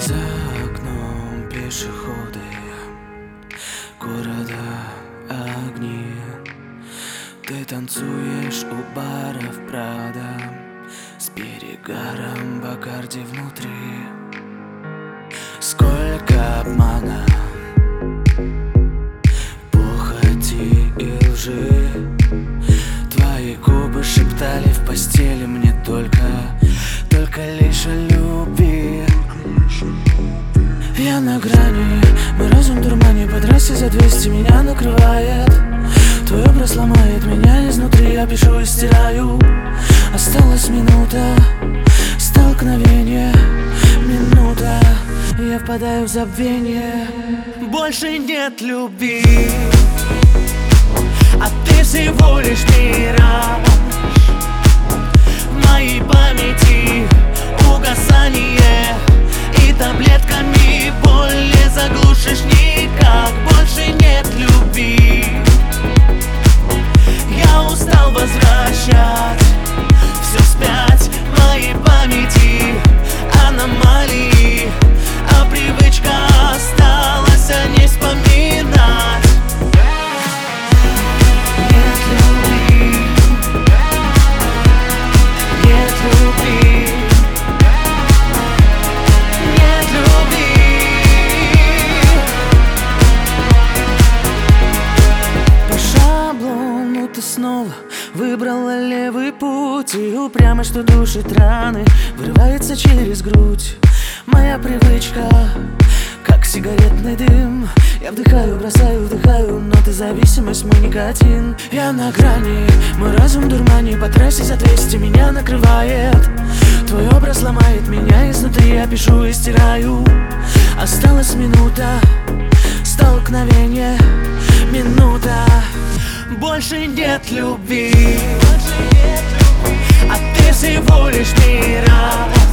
За окном пешеходы, города огни. Ты танцуешь у баров Прада с перегаром Бакарди внутри. Сколько обмана, похоти и лжи. Твои губы шептали в постели мне только лишь о любви. Я на грани, мой разум в дурмане. По трассе за 200 меня накрывает. Твой образ ломает меня изнутри. Я пишу и стираю. Осталась минута столкновения, минута, и я впадаю в забвение. Больше нет любви, а ты всего лишь мираж. В моей памяти угасание, и таблетками боль не заглушишь никак. Больше нет любви. Я устал возвращать все вспять. В моей памяти аномалии, а привычка осталась о ней вспоминать. Нет любви, нет любви, нет любви. По шаблону ты снова выбрала левый путь, и упрямо, что душит раны, вырывается через грудь. Моя привычка, как сигаретный дым. Я вдыхаю, бросаю, вдыхаю, но ты зависимость, мой никотин. Я на грани, мой разум в дурмане. По трассе за 200 меня накрывает. Твой образ ломает меня изнутри. Я пишу и стираю. Осталась минута столкновения, минута. Больше нет любви, а ты всего лишь мираж.